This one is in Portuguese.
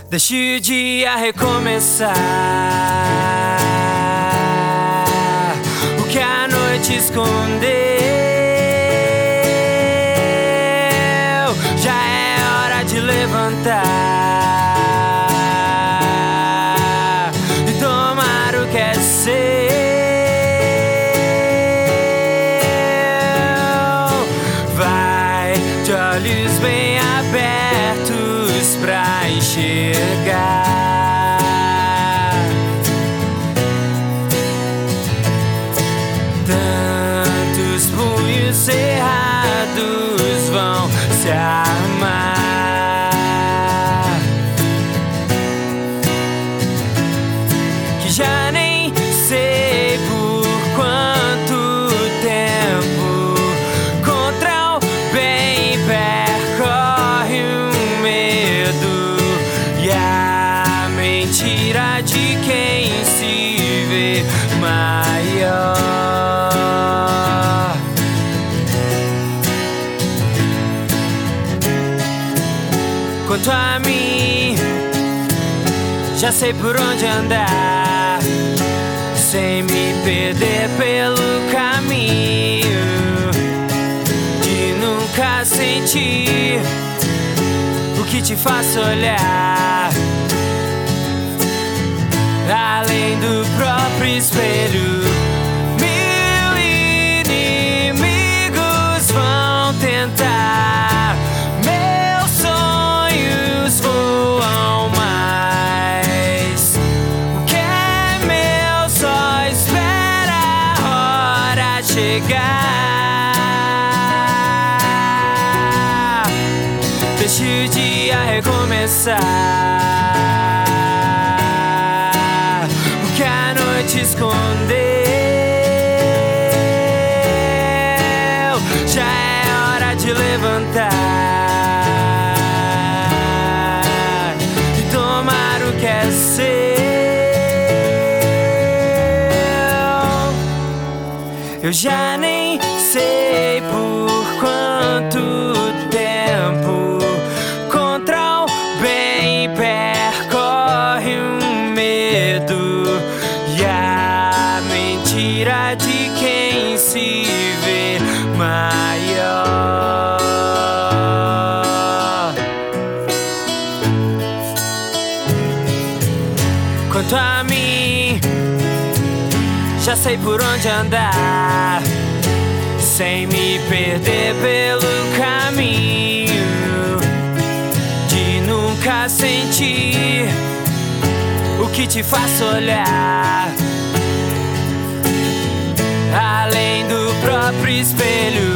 Deixe o dia recomeçar. O que a noite escondeu, já é hora de levantar e tomar o que é seu. Vai de olhos bem abertos pra enxergar. Tantos punhos cerrados vão se armar, que já nem sei por quanto tempo contra o bem percorre um medo e a mentira de quem se vê maior. Quanto a mim, já sei por onde andar, sem me perder pelo caminho, de nunca sentir o que te faça olhar além do próprio espelho. Mil inimigos vão tentar, meus sonhos voam mais. O que é meu só espera a hora chegar. Deixe o dia recomeçar. O que a noite escondeu, já é hora de levantar e tomar o que é seu. Eu já nem sei por quanto tempo contra o bem percorre um medo e a mentira de quem se vê maior. Quanto a mim, já sei por onde andar, sem me perder pelo caminho, de nunca sentir o que te faça olhar além do próprio espelho.